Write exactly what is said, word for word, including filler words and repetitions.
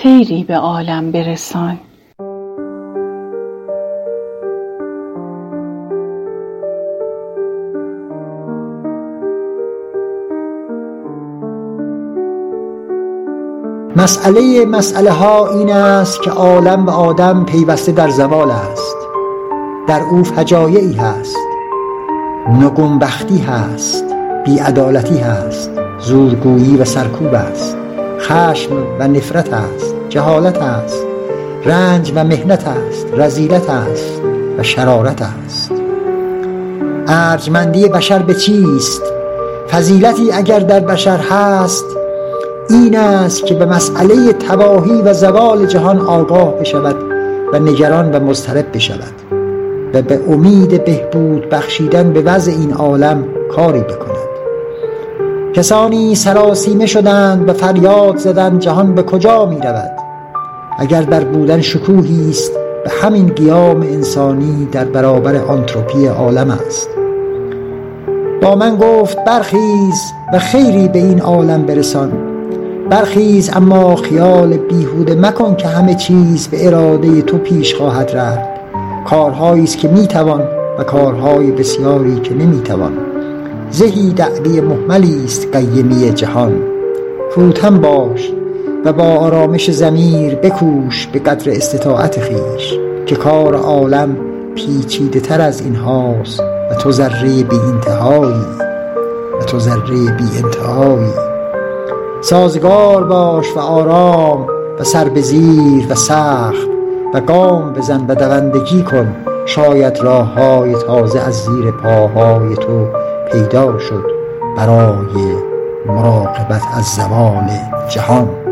خیری به عالم برسان. مسئله مسئله ها این است که عالم و آدم پیوسته در زوال است. در او فجایعی هست، نگونبختی هست، بی‌عدالتی هست، زورگویی و سرکوب است، خشم و نفرت است، جهالت است، رنج و محنت است، رذیلت است و شرارت است. ارجمندی بشر به چیست؟ فضیلتی اگر در بشر هست این است که به مسئله تباهی و زوال جهان آگاه بشود و نگران و مضطرب بشود و به امید بهبود بخشیدن به وضع این عالم کاری بکند. کسانی سراسیمه شدند و فریاد زدند جهان به کجا می رود؟ اگر در بودن شکوهی است به همین قیام انسانی در برابر آنتروپی عالم است. با من گفت برخیز و خیری به این عالم برسان. برخیز اما خیال بیهوده مکن که همه چیز به اراده تو پیش خواهد رفت. کارهایی است که میتوان و کارهای بسیاری که نمیتوان. زهی دعوی مهملی است قیمی جهان. فروتن باش و با آرامش ضمیر بکوش به قدر استطاعت خویش که کار عالم پیچیده تر از این هاست و تو ذره بی انتهایی و تو ذره بی انتهایی. سازگار باش و آرام و سر به زیر و سخت و گام بزن و دوندگی کن. شاید راه های تازه از زیر پاهای تو پیدا شد برای مراقبت از زوال جهان.